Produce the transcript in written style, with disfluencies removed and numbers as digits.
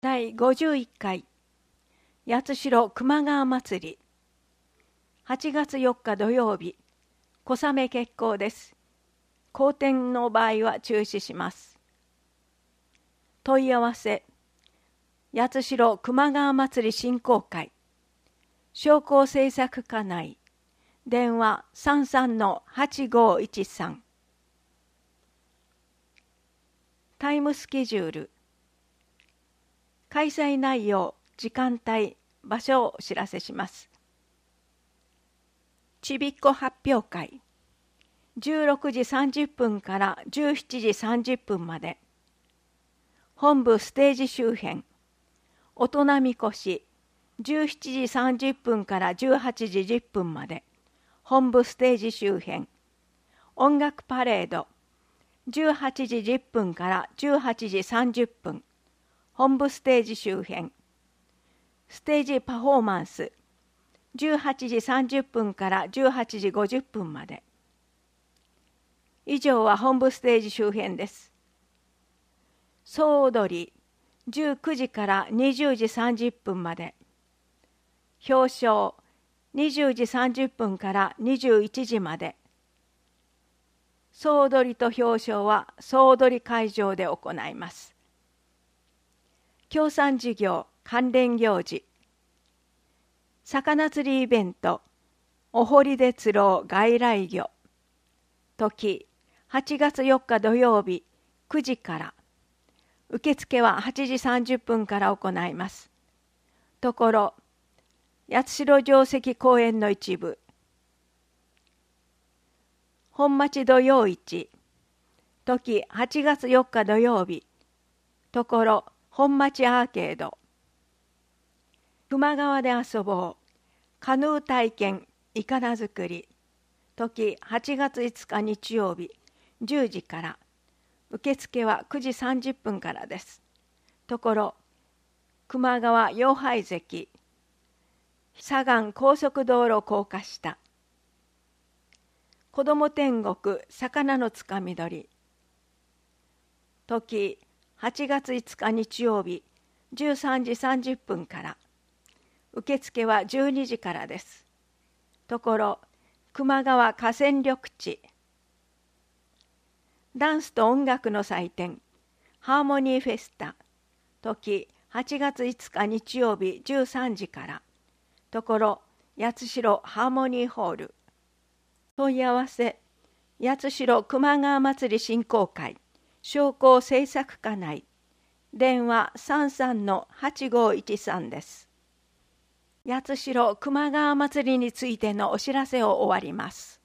第51回八代熊川祭り8月4日土曜日、小雨決行です。好天の場合は中止します。問い合わせ八代熊川祭り振興会商工政策課内電話 33-8513 タイムスケジュール開催内容、時間帯、場所をお知らせします。ちびっこ発表会16時30分から17時30分まで。本部ステージ周辺大人みこし17時30分から18時10分まで。本部ステージ周辺音楽パレード18時10分から18時30分。本部ステージ周辺ステージパフォーマンス18時30分から18時50分まで。以上は本部ステージ周辺です。総踊り19時から20時30分まで。表彰20時30分から21時まで。総踊りと表彰は総踊り会場で行います。協賛事業関連行事魚釣りイベントお堀で釣ろう外来魚時8月4日土曜日9時から。受付は8時30分から行います。ところ八代城跡公園の一部本町土曜市時8月4日土曜日ところ本町アーケード球磨川で遊ぼうカヌー体験いかだ作り時8月5日日曜日10時から。受付は9時30分からです。ところ球磨川妖拝関左岸高速道路高架下子ども天国魚のつかみ取り時8月5日日曜日13時30分から。受付は12時からです。ところ球磨川河川緑地ダンスと音楽の祭典ハーモニーフェスタ時8月5日日曜日13時から。ところ八代ハーモニーホール。問い合わせ八代熊川祭り振興会商工政策課内電話 33-8513 です。八代熊川祭りについてのお知らせを終わります。